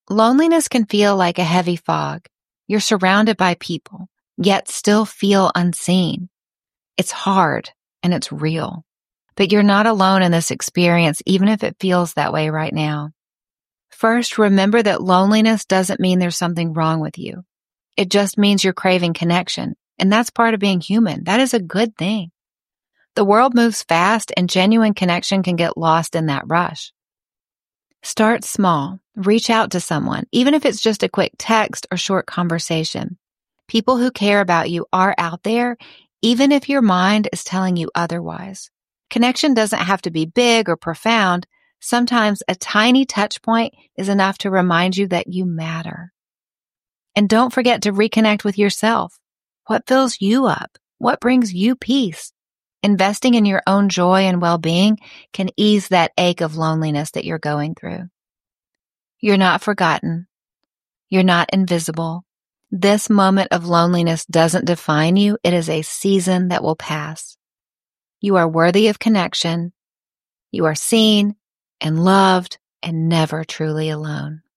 Loneliness can feel like a heavy fog. You're surrounded by people, yet still feel unseen. It's hard and it's real. But you're not alone in this experience, even if it feels that way right now. First, remember that loneliness doesn't mean there's something wrong with you. It just means you're craving connection, and that's part of being human. That is a good thing. The world moves fast, and genuine connection can get lost in that rush. Start small. Reach out to someone, even if it's just a quick text or short conversation. People who care about you are out there, even if your mind is telling you otherwise. Connection doesn't have to be big or profound. Sometimes a tiny touch point is enough to remind you that you matter. And don't forget to reconnect with yourself. What fills you up? What brings you peace? Investing in your own joy and well-being can ease that ache of loneliness that you're going through. You're not forgotten. You're not invisible. This moment of loneliness doesn't define you. It is a season that will pass. You are worthy of connection. You are seen and loved and never truly alone.